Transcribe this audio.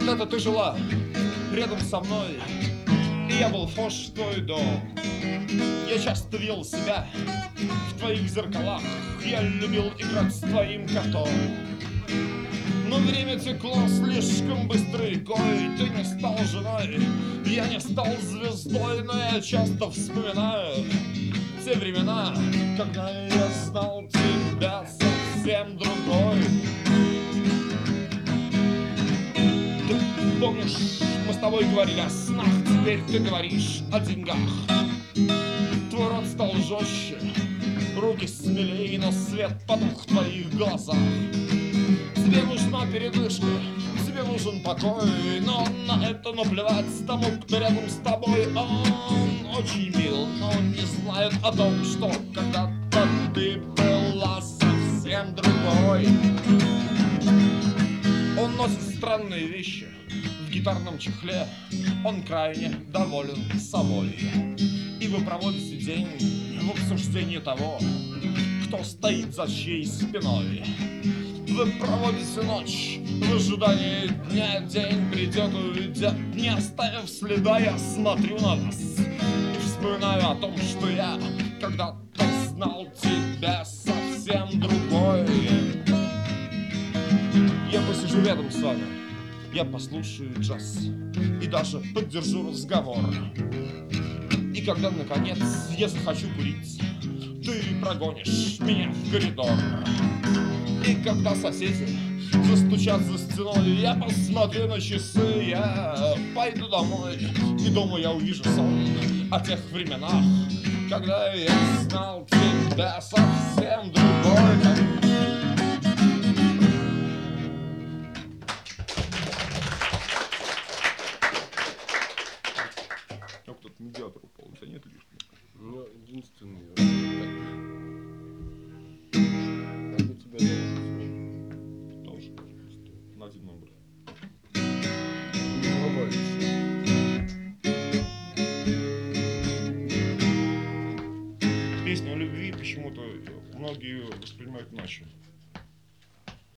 Когда-то ты жила рядом со мной, и я был вхож в твой дом. Я часто видел себя в твоих зеркалах, я любил играть с твоим котом. Но время текло слишком быстро рекой, ты не стал женой, я не стал звездой, но я часто вспоминаю те времена, когда я знал тебя совсем другой. Ты помнишь, мы с тобой говорили о снах, теперь ты говоришь о деньгах. Твой рот стал жестче, руки смелее, но свет потух в твоих глазах. Тебе нужна передышка, тебе нужен покой, но на это наплевать тому, кто рядом с тобой. Он очень мил, но не знает о том, что когда-то ты была совсем другой. Он носит странные вещи в гитарном чехле, он крайне доволен собой. И вы проводите день в обсуждении того, кто стоит за чьей спиной. Вы проводите ночь в ожидании дня, день придет и уйдет, не оставив следа. Я смотрю на вас и вспоминаю о том, что я когда-то знал тебя совсем другой. Я посижу рядом с вами, я послушаю джаз и даже поддержу разговор. И когда, наконец, я захочу курить, ты прогонишь меня в коридор. И когда соседи застучат за стеной, я посмотрю на часы, я пойду домой. И дома я увижу сон о тех временах, когда я знал тебя совсем другой. Ну, кто-то медиатор упал, у тебя нет лишнего? Ну, единственный. Тоже. На один номер. Песня о любви почему-то многие воспринимают иначе.